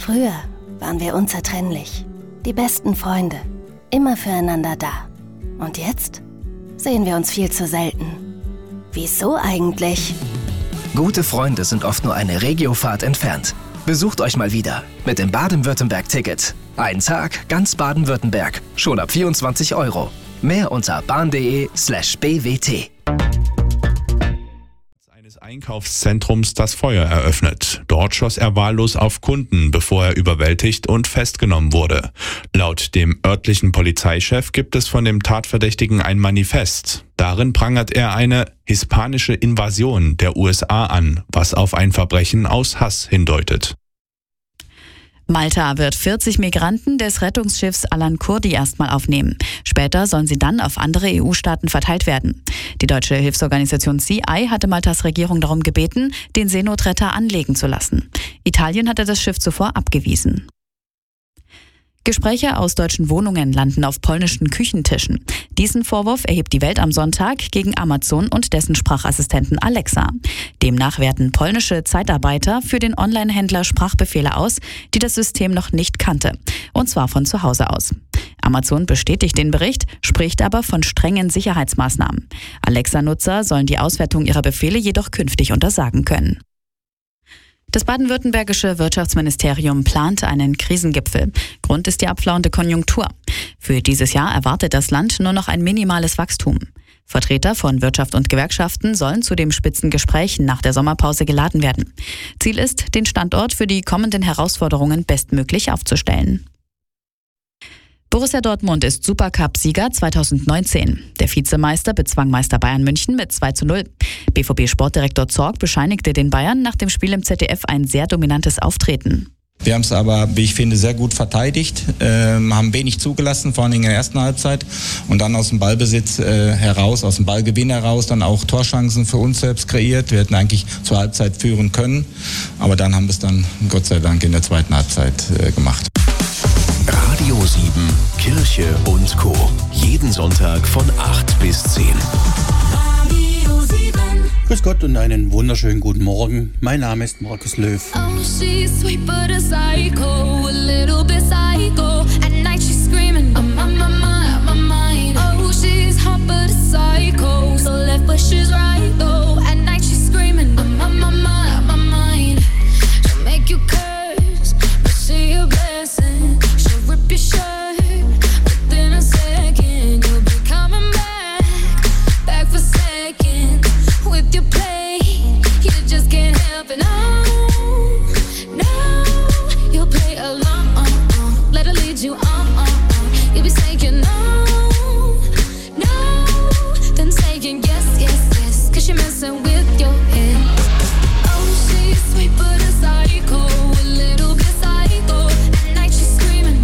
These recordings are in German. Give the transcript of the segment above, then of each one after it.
Früher waren wir unzertrennlich, die besten Freunde, immer füreinander da. Und jetzt sehen wir uns viel zu selten. Wieso eigentlich? Gute Freunde sind oft nur eine Regiofahrt entfernt. Besucht euch mal wieder mit dem Baden-Württemberg-Ticket. Ein Tag, ganz Baden-Württemberg. Schon ab 24 €. Mehr unter bahn.de/bwt. Eines Einkaufszentrums das Feuer eröffnet. Dort schoss er wahllos auf Kunden, bevor er überwältigt und festgenommen wurde. Laut dem örtlichen Polizeichef gibt es von dem Tatverdächtigen ein Manifest. Darin prangert er eine hispanische Invasion der USA an, was auf ein Verbrechen aus Hass hindeutet. Malta wird 40 Migranten des Rettungsschiffs Alan Kurdi erstmal aufnehmen. Später sollen sie dann auf andere EU-Staaten verteilt werden. Die deutsche Hilfsorganisation CI hatte Maltas Regierung darum gebeten, den Seenotretter anlegen zu lassen. Italien hatte das Schiff zuvor abgewiesen. Gespräche aus deutschen Wohnungen landen auf polnischen Küchentischen. Diesen Vorwurf erhebt die Welt am Sonntag gegen Amazon und dessen Sprachassistenten Alexa. Demnach werten polnische Zeitarbeiter für den Online-Händler Sprachbefehle aus, die das System noch nicht kannte. Und zwar von zu Hause aus. Amazon bestätigt den Bericht, spricht aber von strengen Sicherheitsmaßnahmen. Alexa-Nutzer sollen die Auswertung ihrer Befehle jedoch künftig untersagen können. Das baden-württembergische Wirtschaftsministerium plant einen Krisengipfel. Grund ist die abflauende Konjunktur. Für dieses Jahr erwartet das Land nur noch ein minimales Wachstum. Vertreter von Wirtschaft und Gewerkschaften sollen zu dem Spitzengespräch nach der Sommerpause geladen werden. Ziel ist, den Standort für die kommenden Herausforderungen bestmöglich aufzustellen. Borussia Dortmund ist Supercup-Sieger 2019. Der Vizemeister bezwang Meister Bayern München mit 2:0. BVB-Sportdirektor Zorc bescheinigte den Bayern nach dem Spiel im ZDF ein sehr dominantes Auftreten. Wir haben es aber, wie ich finde, sehr gut verteidigt, haben wenig zugelassen, vor allem in der ersten Halbzeit und dann aus dem Ballbesitz heraus, aus dem Ballgewinn heraus, dann auch Torchancen für uns selbst kreiert. Wir hätten eigentlich zur Halbzeit führen können, aber dann haben wir es dann Gott sei Dank in der zweiten Halbzeit gemacht. Radio 7, Kirche und Co. Jeden Sonntag von 8 bis 10. Radio 7. Grüß Gott und einen wunderschönen guten Morgen. Mein Name ist Markus Löw. Oh, she's sweet but a psycho, a little bit psycho. At night she's screaming, I'm on my mind. Oh, she's hot but a psycho, so left but she's right though. At night she's screaming, I'm on my mind. She'll make you curse, but see a blessing. Rip your shirt within a second. You'll be coming back for seconds with your play. You just can't help it. No, you'll play along. Let her lead you on. You'll be saying no, then saying yes, 'cause you're messing with your head. Oh, she's sweet but a psycho, a little bit psycho. At night she's screaming.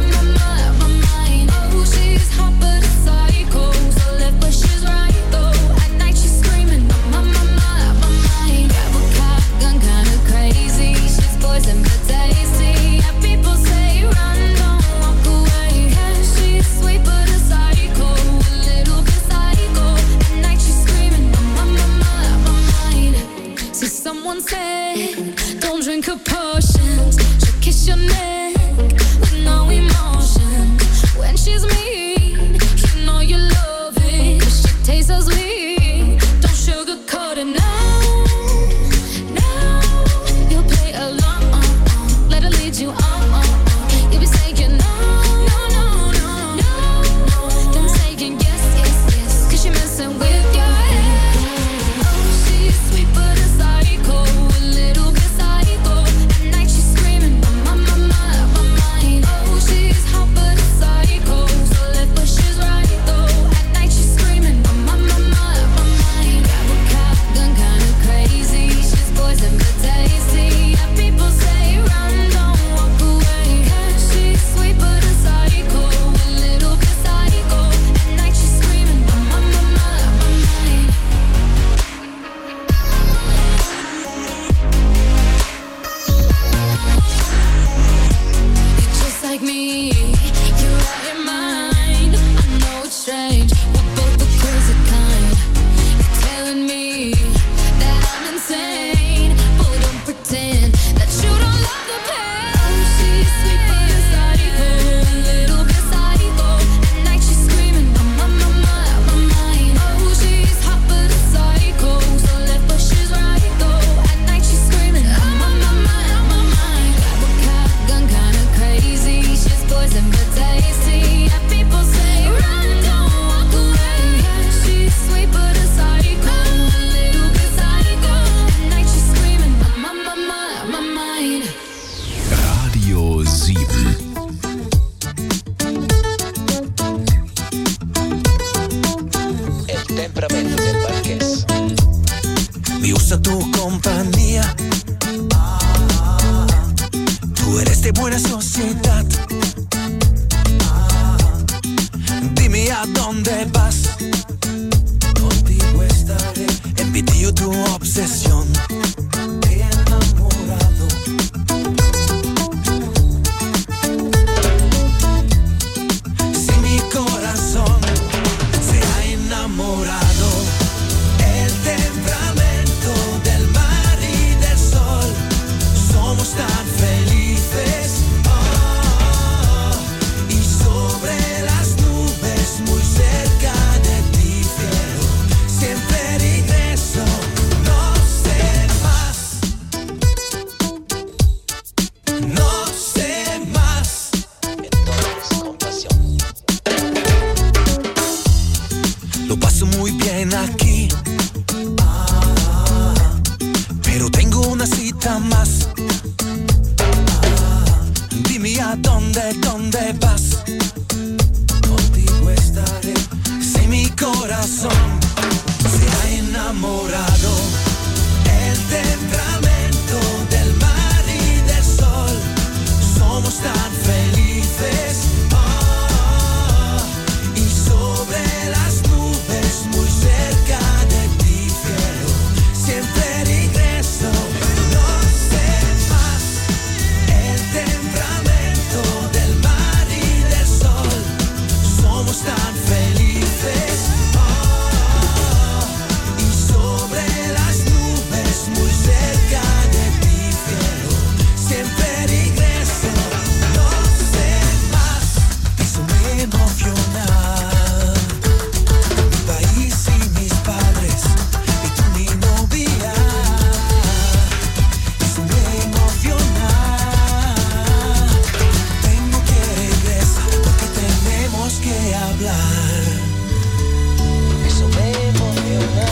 Don't drink her potions. She'll kiss your neck with no emotion. When she's mean, you know you love it. She tastes so sweet. Don't sugarcoat it. No, you'll play along. Let her lead you on. You'll be saying no, then saying yes, 'cause you're messing with your head. Oh, she's sweet but a psycho. A little bit psycho. At night she's screaming, my eres de buena sociedad. Dime a dónde vas. Contigo estaré. Envidio tu obsesión. He enamorado. Si mi corazón se ha enamorado, el temperamento del mar y del sol, somos tan felices. Y sobre las nubes, muy cerca de ti, fiero, siempre regreso. No sé más, no sé más. Entonces, compasión. Lo paso muy bien aquí, pero tengo una cita más. Dime a dónde vas. Contigo estaré. Si mi corazón se ha enamorado, el temperamento del mar y del sol, somos tan felices. Y sobre las nubes, muy cerca de ti, fiero, siempre regreso. No sé más. El temperamento del mar y del sol, somos tan felices. Y sobre las nubes, muy cerca de ti, fiero, siempre regreso. No sé más. Eso me emociona. Mi país y mis padres, y tú mi novia. Eso me emociona. Tengo que regresar porque tenemos que hablar. Eso me emociona.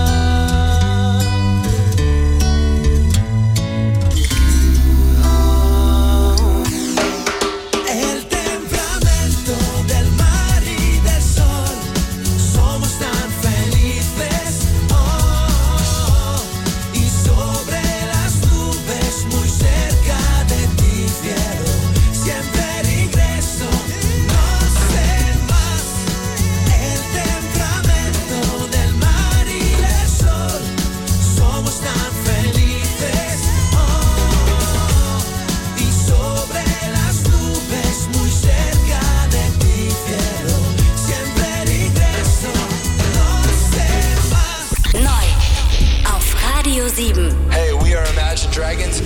El temperamento del mar y del sol, somos tan felices. Y sobre las nubes, muy cerca de ti, fiero, siempre regreso. No sé más. El temperamento del mar y del sol, somos tan felices. Y sobre las nubes, muy cerca de ti, fiero, siempre regreso. No sé más. Neu auf Radio 7. Hey, we are Imagine Dragons.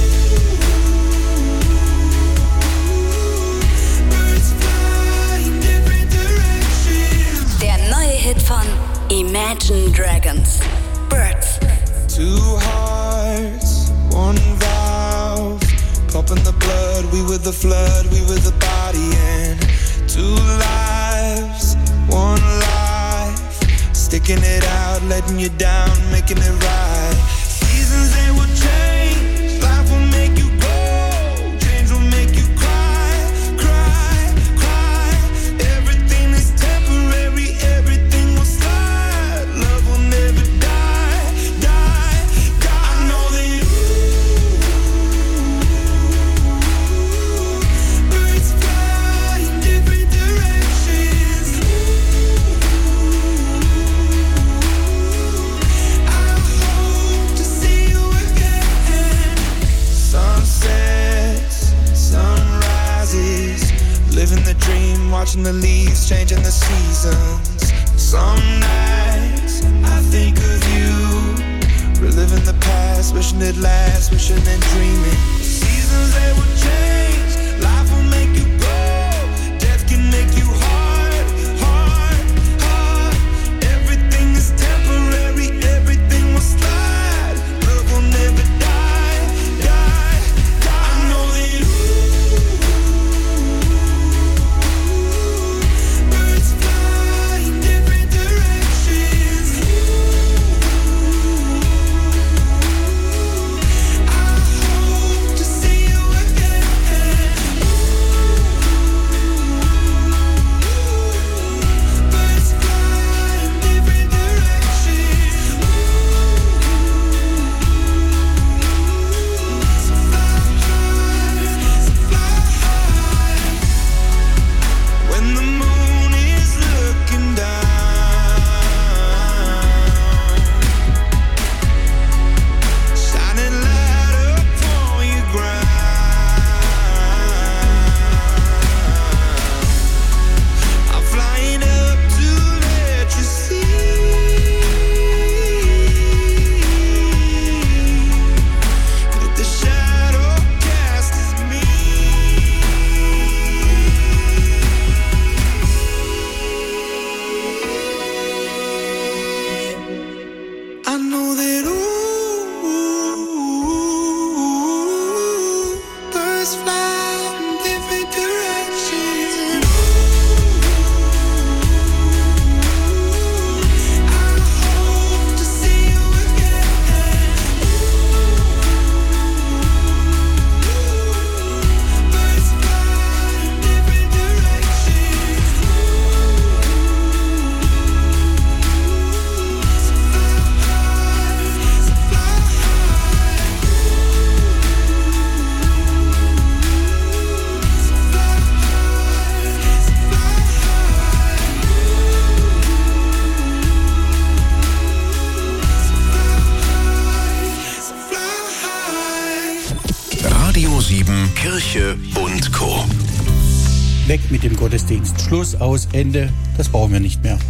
Der neue Hit von Imagine Dragons. Birds. Two hearts, one valve, pumping the blood. We were the flood, we were the body, and two lives, one life, sticking it out, letting you down, making it right. Seasons they will change, life will make you grow, change will make you cry, cry, cry. Everything is temporary, everything will slide. Love will never die, die, die. I know that birds fly in different directions. I hope to see you again. Sunsets, sunrises, living the dream, watching the leaves, changing the seasons. Some nights I think of you, reliving the past, wishing it lasts, wishing and dreaming. Seasons they will change, life will make you grow, death can make you hard, hard, hard. Everything is temporary, everything will slide. Love will never die, die, die. I know that birds fly in different directions. I hope to see you again. fly in different directions. I hope to see you again. Birds fly in different directions. So fly high, so fly high. Radio 7 Kirche und Co. Weg mit dem Gottesdienst. Schluss, aus, Ende. Das brauchen wir nicht mehr.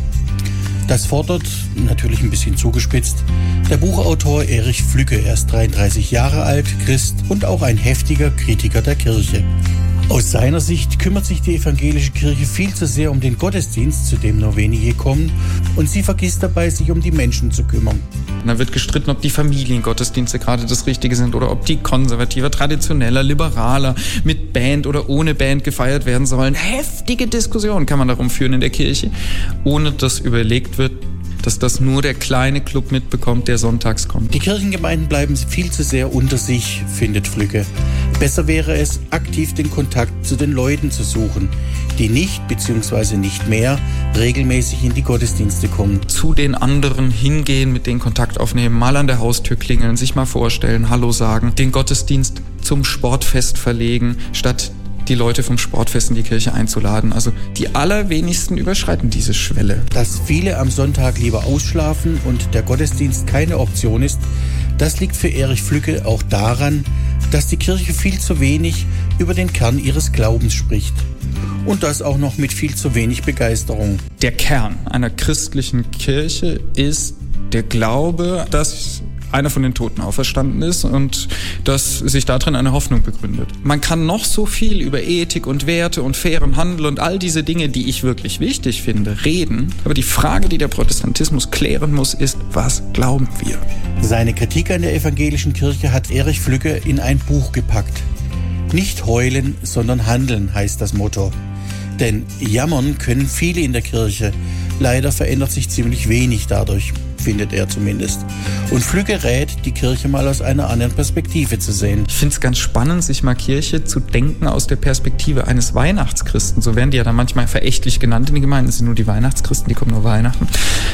Das fordert, natürlich ein bisschen zugespitzt, der Buchautor Erich Flügge. Er ist 33 Jahre alt, Christ und auch ein heftiger Kritiker der Kirche. Aus seiner Sicht kümmert sich die evangelische Kirche viel zu sehr um den Gottesdienst, zu dem nur wenige kommen, und sie vergisst dabei, sich um die Menschen zu kümmern. Da wird gestritten, ob die Familiengottesdienste gerade das Richtige sind oder ob die konservativer, traditioneller, liberaler, mit Band oder ohne Band gefeiert werden sollen. Heftige Diskussionen kann man darum führen in der Kirche, ohne dass überlegt wird, dass das nur der kleine Club mitbekommt, der sonntags kommt. Die Kirchengemeinden bleiben viel zu sehr unter sich, findet Flügge. Besser wäre es, aktiv den Kontakt zu den Leuten zu suchen, die nicht bzw. nicht mehr regelmäßig in die Gottesdienste kommen. Zu den anderen hingehen, mit denen Kontakt aufnehmen, mal an der Haustür klingeln, sich mal vorstellen, Hallo sagen, den Gottesdienst zum Sportfest verlegen, statt die Leute vom Sportfest in die Kirche einzuladen. Also die allerwenigsten überschreiten diese Schwelle. Dass viele am Sonntag lieber ausschlafen und der Gottesdienst keine Option ist, das liegt für Erich Flügge auch daran, dass die Kirche viel zu wenig über den Kern ihres Glaubens spricht. Und das auch noch mit viel zu wenig Begeisterung. Der Kern einer christlichen Kirche ist der Glaube, dass einer von den Toten auferstanden ist und dass sich darin eine Hoffnung begründet. Man kann noch so viel über Ethik und Werte und fairen Handel und all diese Dinge, die ich wirklich wichtig finde, reden. Aber die Frage, die der Protestantismus klären muss, ist, was glauben wir? Seine Kritik an der evangelischen Kirche hat Erich Flügge in ein Buch gepackt. Nicht heulen, sondern handeln heißt das Motto. Denn jammern können viele in der Kirche. Leider verändert sich ziemlich wenig dadurch, findet er zumindest. Und Flügge rät, die Kirche mal aus einer anderen Perspektive zu sehen. Ich finde es ganz spannend, sich mal Kirche zu denken aus der Perspektive eines Weihnachtschristen. So werden die ja dann manchmal verächtlich genannt in den Gemeinden. Das sind nur die Weihnachtschristen, die kommen nur Weihnachten.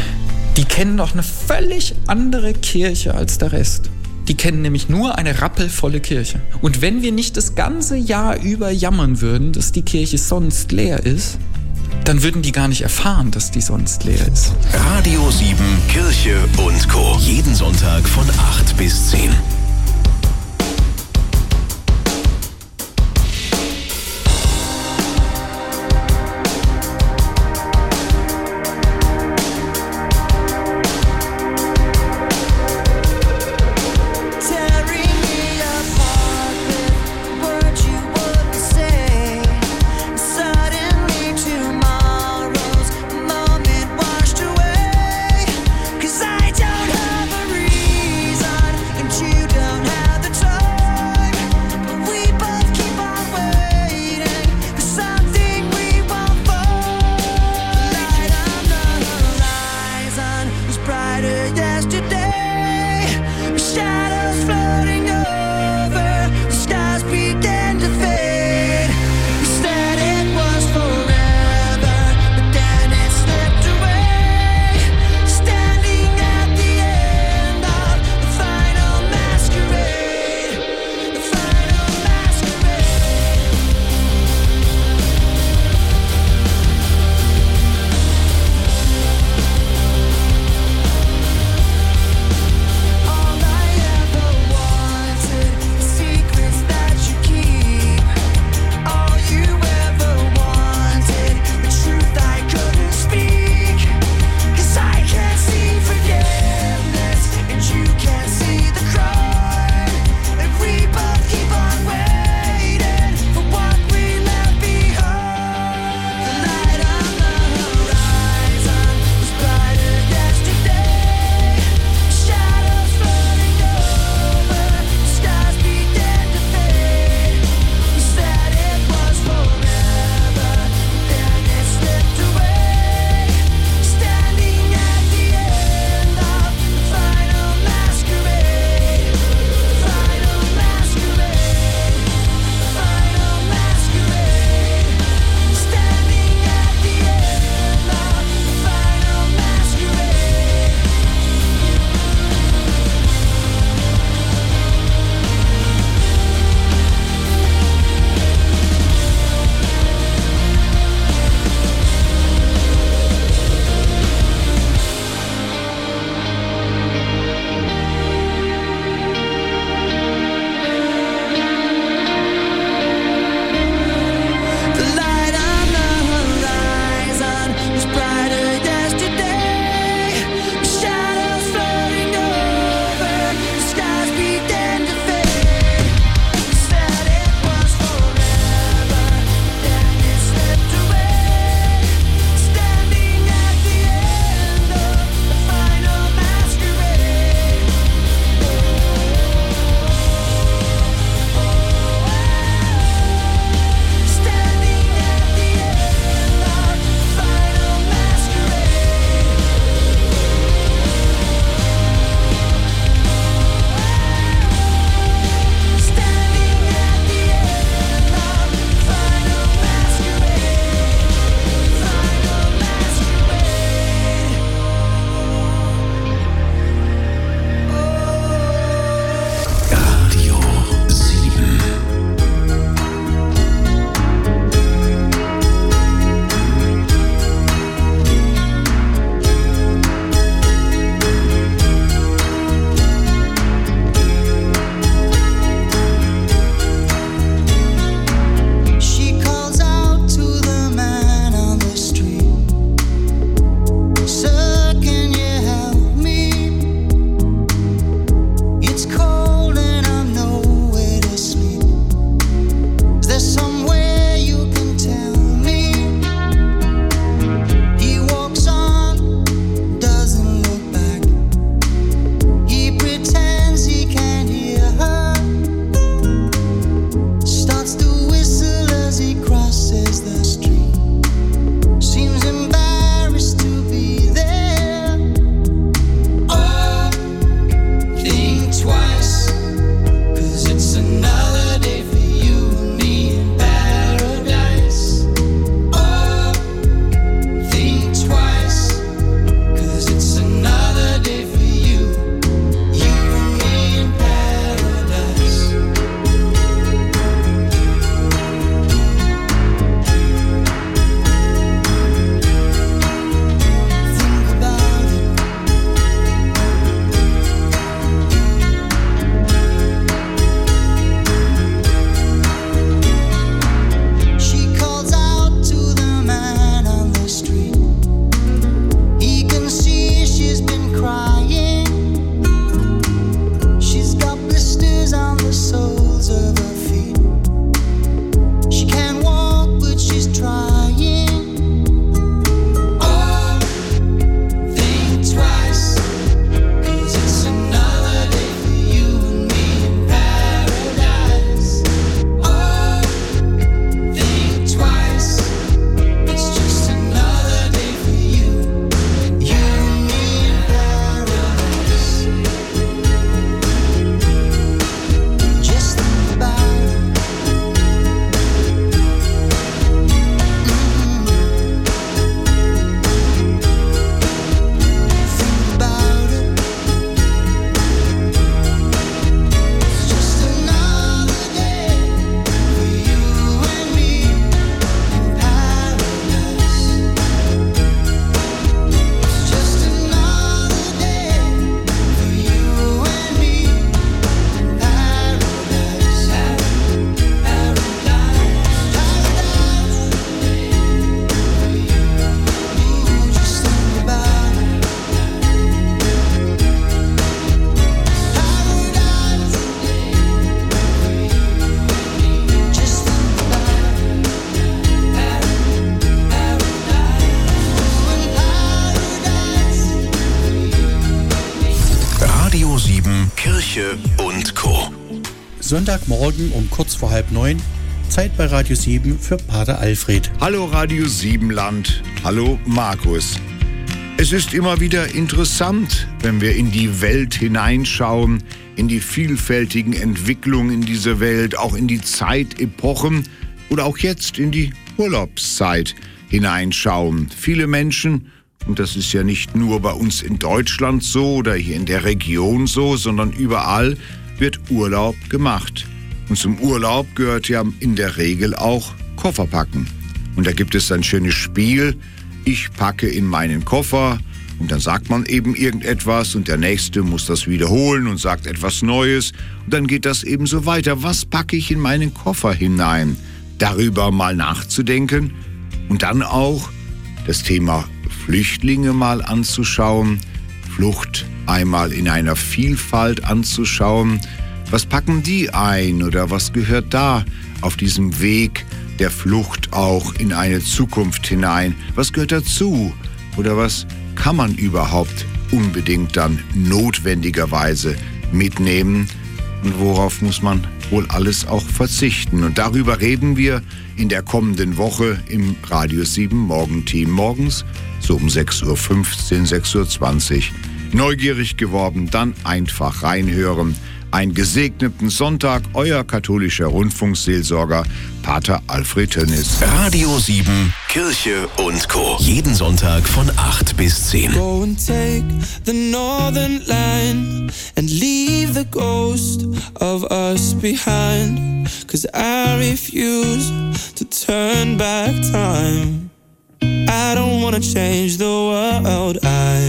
Die kennen doch eine völlig andere Kirche als der Rest. Die kennen nämlich nur eine rappelvolle Kirche. Und wenn wir nicht das ganze Jahr über jammern würden, dass die Kirche sonst leer ist, dann würden die gar nicht erfahren, dass die sonst leer ist. Radio 7 Kirche und Co. Jeden Sonntag von 8 bis 10. You Kirche und Co. Sonntagmorgen um kurz vor 8:30, Zeit bei Radio 7 für Pater Alfred. Hallo Radio 7 Land, hallo Markus. Es ist immer wieder interessant, wenn wir in die Welt hineinschauen, in die vielfältigen Entwicklungen in dieser Welt, auch in die Zeitepochen oder auch jetzt in die Urlaubszeit hineinschauen. Viele Menschen, und das ist ja nicht nur bei uns in Deutschland so oder hier in der Region so, sondern überall wird Urlaub gemacht. Und zum Urlaub gehört ja in der Regel auch Kofferpacken. Und da gibt es ein schönes Spiel. Ich packe in meinen Koffer und dann sagt man eben irgendetwas und der Nächste muss das wiederholen und sagt etwas Neues. Und dann geht das eben so weiter. Was packe ich in meinen Koffer hinein? Darüber mal nachzudenken und dann auch das Thema Flüchtlinge mal anzuschauen, Flucht einmal in einer Vielfalt anzuschauen. Was packen die ein oder was gehört da auf diesem Weg der Flucht auch in eine Zukunft hinein? Was gehört dazu oder was kann man überhaupt unbedingt dann notwendigerweise mitnehmen und worauf muss man wohl alles auch verzichten? Und darüber reden wir in der kommenden Woche im Radio 7 Morgenteam morgens, so um 6.15 Uhr, 6.20 Uhr. Neugierig geworden, dann einfach reinhören. Einen gesegneten Sonntag, euer katholischer Rundfunkseelsorger Pater Alfred Tönnis. Radio 7, Kirche und Co. Jeden Sonntag von 8 bis 10. Go and take the northern line and leave the ghost of us behind. 'Cause I refuse to turn back time. I don't wanna change the world.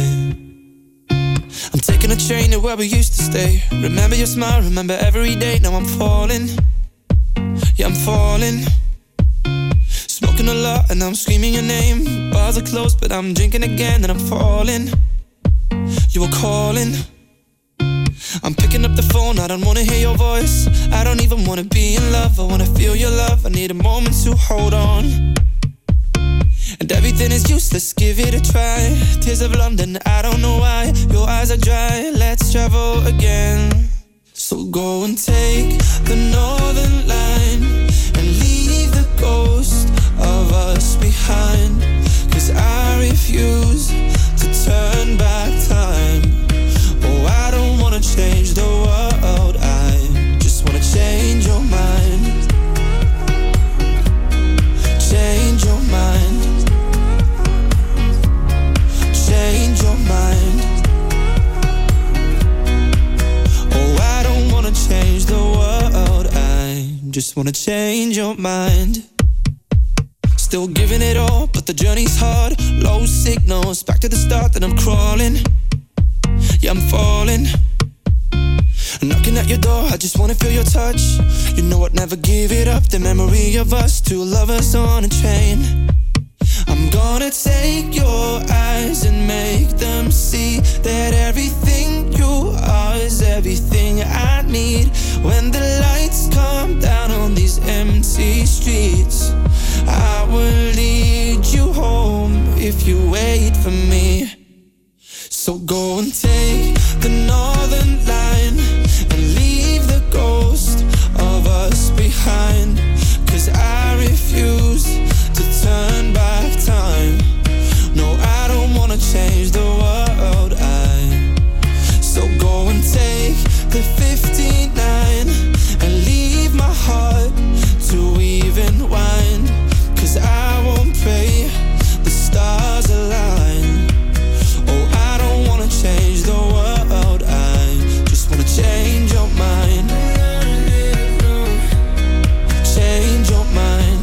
I'm taking a train to where we used to stay. Remember your smile, remember every day. Now I'm falling, yeah I'm falling. Smoking a lot and I'm screaming your name. Bars are closed but I'm drinking again and I'm falling. You were calling, I'm picking up the phone, I don't wanna hear your voice. I don't even wanna be in love, I wanna feel your love. I need a moment to hold on. And everything is useless, give it a try. Tears of London, I don't know why. Your eyes are dry, let's travel again. So go and take the northern line and leave the ghost of us behind. 'Cause I refuse to turn back time. Oh, I don't wanna change the world, I just wanna change your mind. Change your mind. Change your mind. Oh, I don't wanna change the world, I just wanna change your mind. Still giving it all, but the journey's hard. Low signals, back to the start, then I'm crawling. Yeah, I'm falling. Knocking at your door, I just wanna feel your touch. You know I'd never give it up, the memory of us, two lovers on a train. I'm gonna take your eyes and make them see that everything you are is everything I need. When the lights come down on these empty streets, I will lead you home if you wait for me. So go and take the northern line and leave the ghost of us behind. 'Cause I refuse to turn back time. No, I don't wanna change the world, so go and take the 59 and leave my heart to even wine. 'Cause I won't pray the stars align. Oh, I don't wanna change the world, I just wanna change your mind. Change your mind.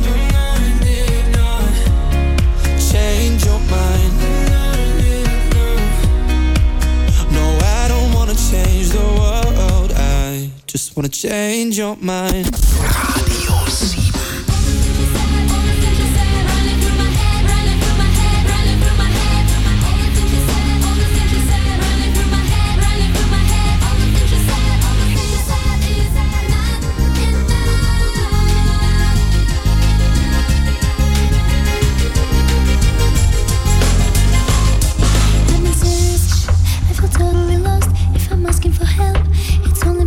Change your mind. No, I don't wanna change the world, I just wanna change your mind. Radio 7. Totally lost. If I'm asking for help, it's only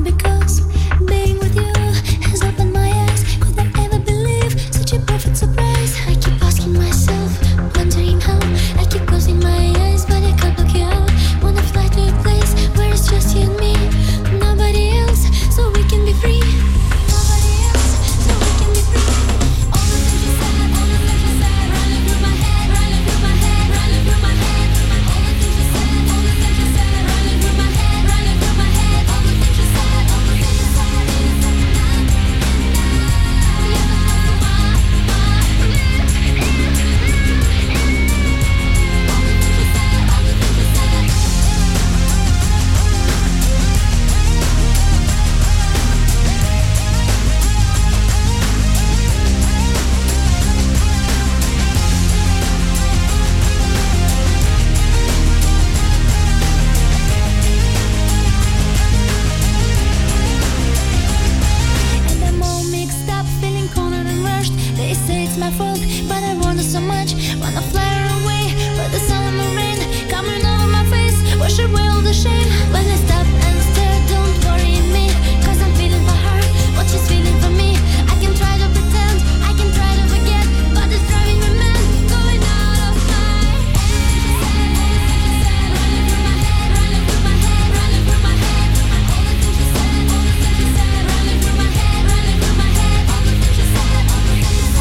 it's my fault, but I want it so much. Wanna fly away, but the sun and the rain coming over my face. Wash away all the shame. When I stop and stare, don't worry me, cause I'm feeling for her what she's feeling for me. I can try to pretend, I can try to forget, but it's driving me mad, going out of my head. Running through my head, running through my head, running through my head. All the things she said, all the things she said, running through my head, running through my head. All the things she said, all the things she said.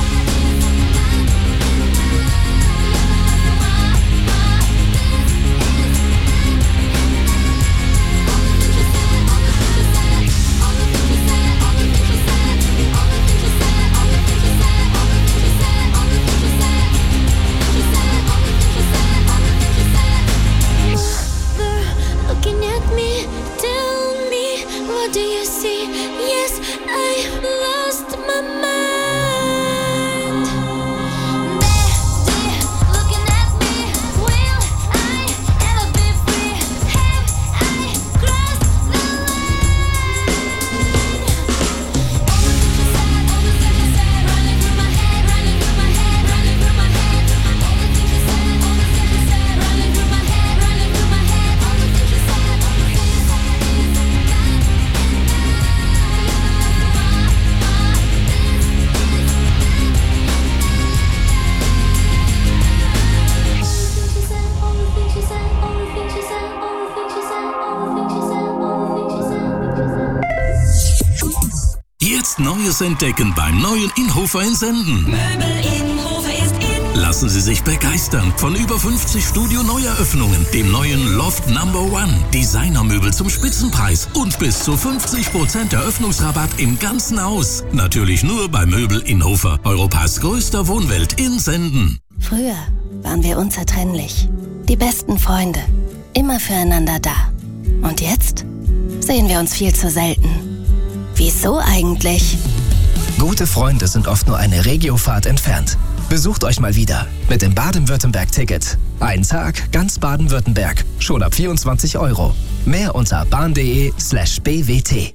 Looking at me, tell me, what do you see? Yes, I lost my mind. There, looking at me, will I ever be free? Have I crossed the line? All the things she said, running through my head, running through my head, running through my head. All the things she said, running through my head, running through my head. All the things she said, Jetzt Neues entdecken beim neuen Inhofer in Senden. Möbel Inhofer ist in. Lassen Sie sich begeistern von über 50 Studio-Neueröffnungen, dem neuen Loft No. 1, Designermöbel zum Spitzenpreis und bis zu 50% Eröffnungsrabatt im ganzen Haus. Natürlich nur bei Möbel Inhofer, Europas größter Wohnwelt in Senden. Früher waren wir unzertrennlich. Die besten Freunde. Immer füreinander da. Und jetzt sehen wir uns viel zu selten. Wieso eigentlich? Gute Freunde sind oft nur eine Regiofahrt entfernt. Besucht euch mal wieder mit dem Baden-Württemberg-Ticket. Ein Tag, ganz Baden-Württemberg. Schon ab 24 €. Mehr unter bahn.de/bwt.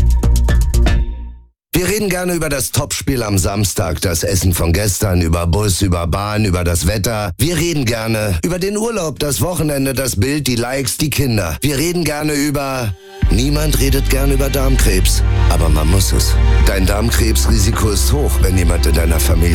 Wir reden gerne über das Topspiel am Samstag, das Essen von gestern, über Bus, über Bahn, über das Wetter. Wir reden gerne über den Urlaub, das Wochenende, das Bild, die Likes, die Kinder. Wir reden gerne über... Niemand redet gern über Darmkrebs, aber man muss es. Dein Darmkrebsrisiko ist hoch, wenn jemand in deiner Familie